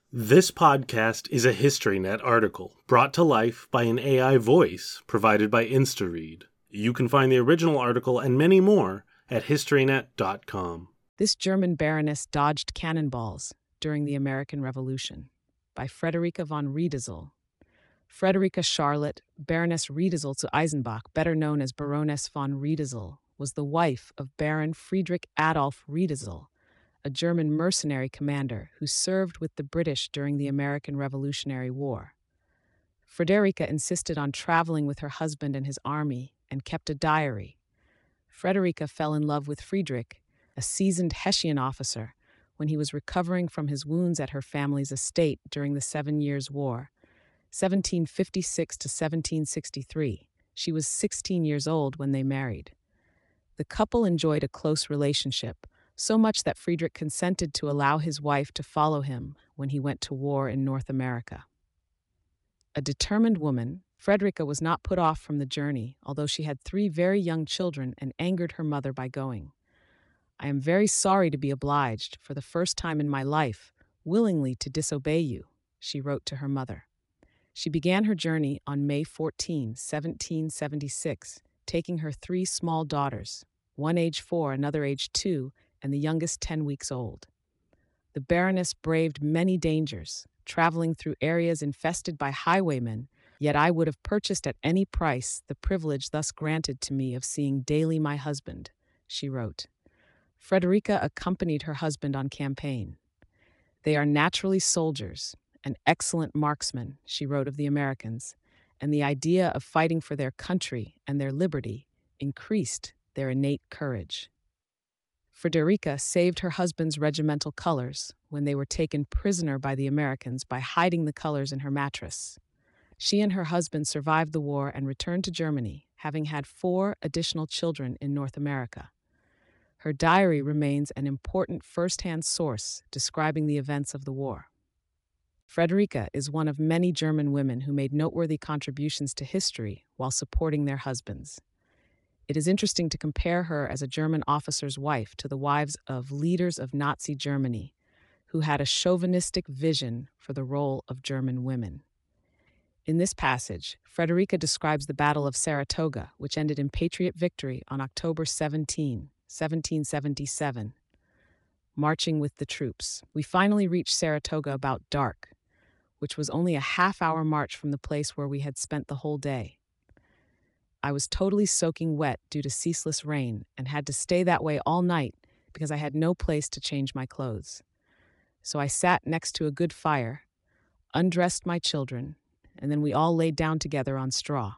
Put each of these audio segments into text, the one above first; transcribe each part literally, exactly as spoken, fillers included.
This podcast is a HistoryNet article brought to life by an A I voice provided by InstaRead. You can find the original article and many more at historynet dot com. This German Baroness dodged cannonballs during the American Revolution by Friederike von Riedesel. Friederike Charlotte, Baroness Riedesel zu Eisenbach, better known as Baroness von Riedesel, was the wife of Baron Friedrich Adolf Riedesel, a German mercenary commander who served with the British during the American Revolutionary War. Friederike insisted on traveling with her husband and his army and kept a diary. Friederike fell in love with Friedrich, a seasoned Hessian officer, when he was recovering from his wounds at her family's estate during the Seven Years' War, seventeen fifty-six to seventeen sixty-three. She was sixteen years old when they married. The couple enjoyed a close relationship, so much that Friedrich consented to allow his wife to follow him when he went to war in North America. A determined woman, Friederike was not put off from the journey, although she had three very young children and angered her mother by going. "I am very sorry to be obliged, for the first time in my life, willingly to disobey you," she wrote to her mother. She began her journey on May fourteenth, seventeen seventy-six, taking her three small daughters, one age four, another age two, and the youngest ten weeks old. The Baroness braved many dangers, traveling through areas infested by highwaymen, yet I would have purchased at any price the privilege thus granted to me of seeing daily my husband, she wrote. Friederike accompanied her husband on campaign. "They are naturally soldiers, and excellent marksmen," she wrote of the Americans, and the idea of fighting for their country and their liberty increased their innate courage. Friederike saved her husband's regimental colors when they were taken prisoner by the Americans by hiding the colors in her mattress. She and her husband survived the war and returned to Germany, having had four additional children in North America. Her diary remains an important first-hand source describing the events of the war. Friederike is one of many German women who made noteworthy contributions to history while supporting their husbands. It is interesting to compare her as a German officer's wife to the wives of leaders of Nazi Germany, who had a chauvinistic vision for the role of German women. In this passage, Friederike describes the Battle of Saratoga, which ended in Patriot victory on October seventeenth, seventeen seventy-seven. Marching with the troops, we finally reached Saratoga about dark, which was only a half-hour march from the place where we had spent the whole day. I was totally soaking wet due to ceaseless rain and had to stay that way all night because I had no place to change my clothes. So I sat next to a good fire, undressed my children, and then we all laid down together on straw.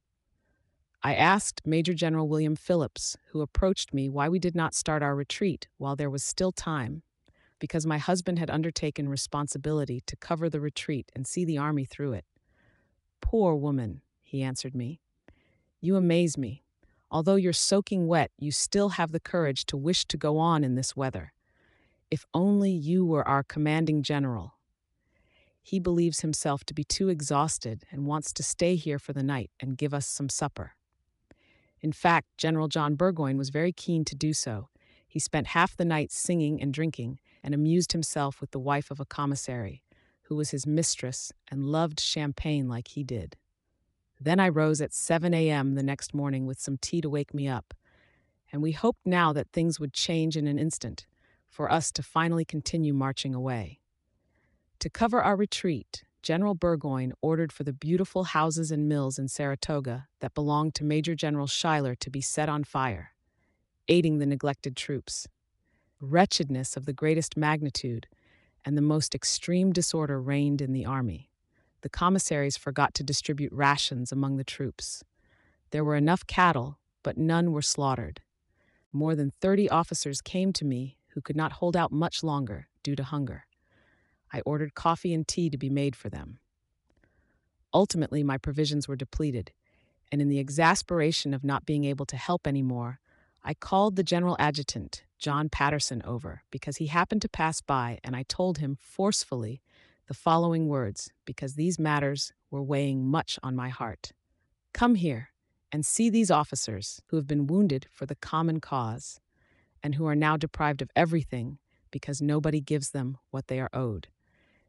I asked Major General William Phillips, who approached me, why we did not start our retreat while there was still time, because my husband had undertaken responsibility to cover the retreat and see the army through it. "Poor woman," he answered me. "You amaze me. Although you're soaking wet, you still have the courage to wish to go on in this weather. If only you were our commanding general." He believes himself to be too exhausted and wants to stay here for the night and give us some supper. In fact, General John Burgoyne was very keen to do so. He spent half the night singing and drinking and amused himself with the wife of a commissary, who was his mistress and loved champagne like he did. Then I rose at seven a.m. the next morning with some tea to wake me up, and we hoped now that things would change in an instant for us to finally continue marching away. To cover our retreat, General Burgoyne ordered for the beautiful houses and mills in Saratoga that belonged to Major General Schuyler to be set on fire, aiding the neglected troops. Wretchedness of the greatest magnitude and the most extreme disorder reigned in the army. The commissaries forgot to distribute rations among the troops. There were enough cattle, but none were slaughtered. More than thirty officers came to me who could not hold out much longer due to hunger. I ordered coffee and tea to be made for them. Ultimately, my provisions were depleted, and in the exasperation of not being able to help anymore, I called the General Adjutant, John Patterson, over because he happened to pass by, and I told him forcefully the following words because these matters were weighing much on my heart. "Come here and see these officers who have been wounded for the common cause and who are now deprived of everything because nobody gives them what they are owed.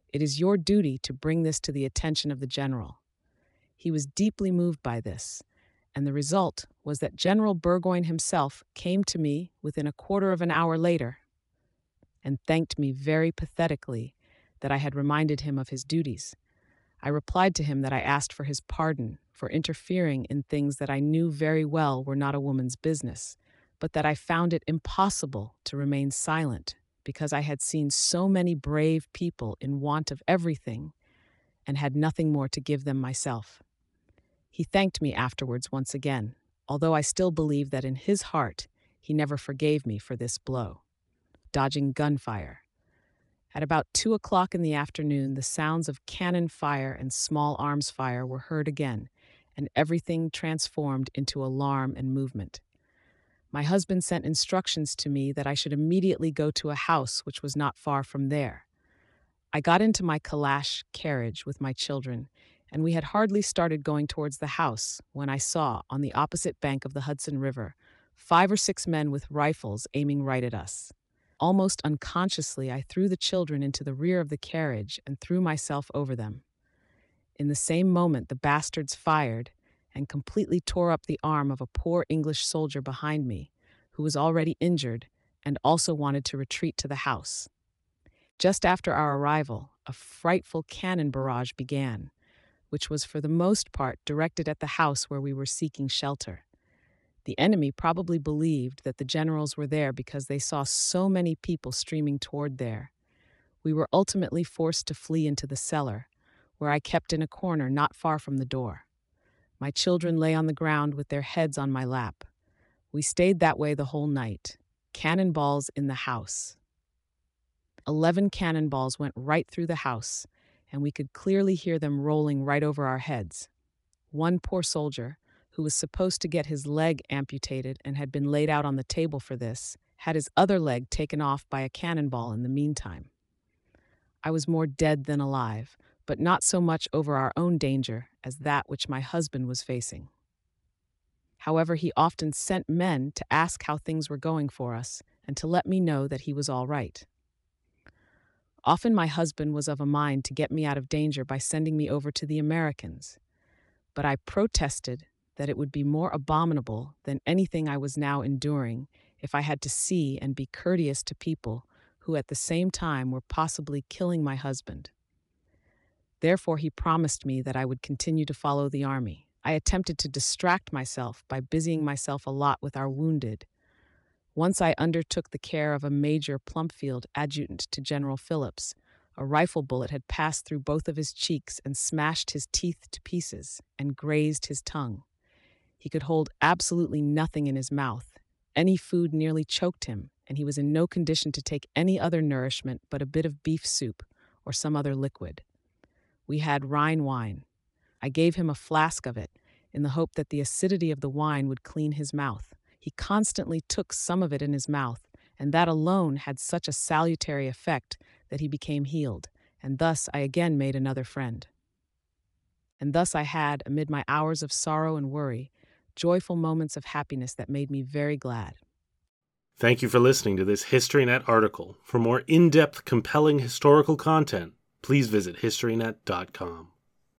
It is your duty to bring this to the attention of the general." He was deeply moved by this, and the result was that General Burgoyne himself came to me within a quarter of an hour later and thanked me very pathetically that I had reminded him of his duties. I replied to him that I asked for his pardon for interfering in things that I knew very well were not a woman's business, but that I found it impossible to remain silent because I had seen so many brave people in want of everything and had nothing more to give them myself. He thanked me afterwards once again, although I still believe that in his heart he never forgave me for this blow. Dodging gunfire. At about two o'clock in the afternoon, the sounds of cannon fire and small arms fire were heard again, and everything transformed into alarm and movement. My husband sent instructions to me that I should immediately go to a house which was not far from there. I got into my calash carriage with my children, and we had hardly started going towards the house when I saw, on the opposite bank of the Hudson River, five or six men with rifles aiming right at us. Almost unconsciously, I threw the children into the rear of the carriage and threw myself over them. In the same moment, the bastards fired and completely tore up the arm of a poor English soldier behind me, who was already injured and also wanted to retreat to the house. Just after our arrival, a frightful cannon barrage began, which was for the most part directed at the house where we were seeking shelter. The enemy probably believed that the generals were there because they saw so many people streaming toward there. We were ultimately forced to flee into the cellar, where I kept in a corner not far from the door. My children lay on the ground with their heads on my lap. We stayed that way the whole night. Cannonballs in the house. Eleven cannonballs went right through the house, and we could clearly hear them rolling right over our heads. One poor soldier, who was supposed to get his leg amputated and had been laid out on the table for this, had his other leg taken off by a cannonball in the meantime. I was more dead than alive, but not so much over our own danger as that which my husband was facing. However, he often sent men to ask how things were going for us and to let me know that he was all right. Often my husband was of a mind to get me out of danger by sending me over to the Americans, but I protested that it would be more abominable than anything I was now enduring if I had to see and be courteous to people who at the same time were possibly killing my husband. Therefore, he promised me that I would continue to follow the army. I attempted to distract myself by busying myself a lot with our wounded. Once I undertook the care of a Major Plumpfield, adjutant to General Phillips. A rifle bullet had passed through both of his cheeks and smashed his teeth to pieces and grazed his tongue. He could hold absolutely nothing in his mouth. Any food nearly choked him, and he was in no condition to take any other nourishment but a bit of beef soup or some other liquid. We had Rhine wine. I gave him a flask of it, in the hope that the acidity of the wine would clean his mouth. He constantly took some of it in his mouth, and that alone had such a salutary effect that he became healed, and thus I again made another friend. And thus I had, amid my hours of sorrow and worry, joyful moments of happiness that made me very glad. Thank you for listening to this HistoryNet article. For more in-depth, compelling historical content, please visit historynet dot com.